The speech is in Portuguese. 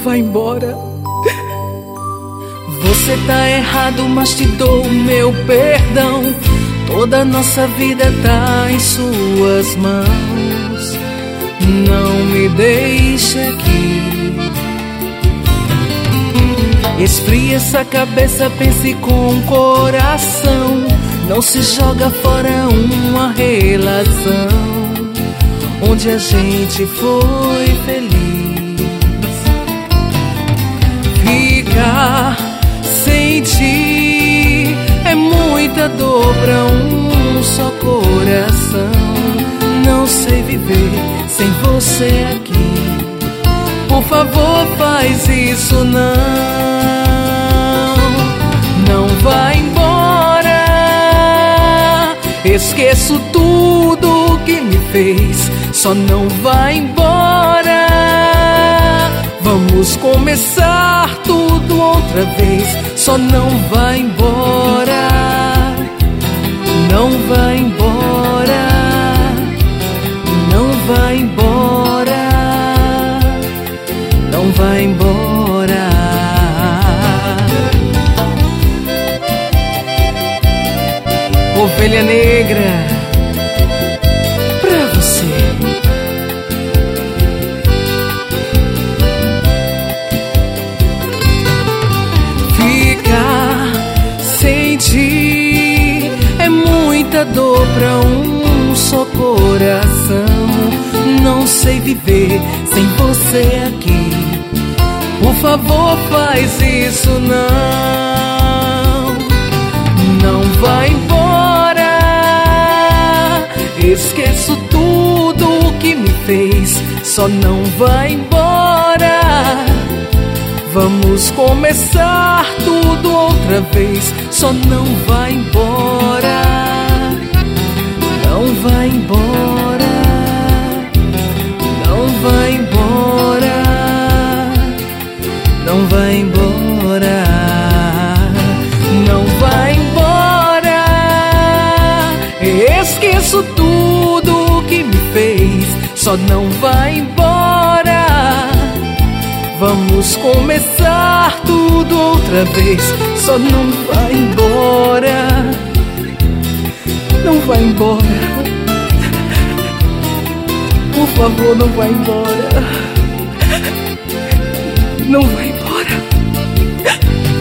vai embora. Você tá errado, mas te dou o meu perdão. Toda nossa vida tá em suas mãos. Não me deixe aqui. Esfria essa cabeça, pense com o coração. Não se joga fora uma relação onde a gente foi feliz. Ficar sem ti é muita dor pra um só coração. Não sei viver sem você aqui. Por favor, faz isso não. Não vai embora. Esqueço tudo que me fez. Só não vai embora. Vamos começar tudo outra vez. Só não vai embora. Não vai embora. Não vai embora. Não vai embora. Ovelha negra, pra você. Ficar sem ti é muita dor pra um só coração. Não sei viver sem você aqui. Por favor, faz isso não. Não vai embora. Esqueço tudo que me fez. Só não vai embora. Vamos começar tudo outra vez. Só não vai embora. Não vai embora. Não vai embora. Não vai embora. Não vai embora. Esqueço tudo que me fez. Só não vai embora. Vamos começar tudo outra vez. Só não vai embora. Não vai embora. Por favor, não vai embora. Não vai embora.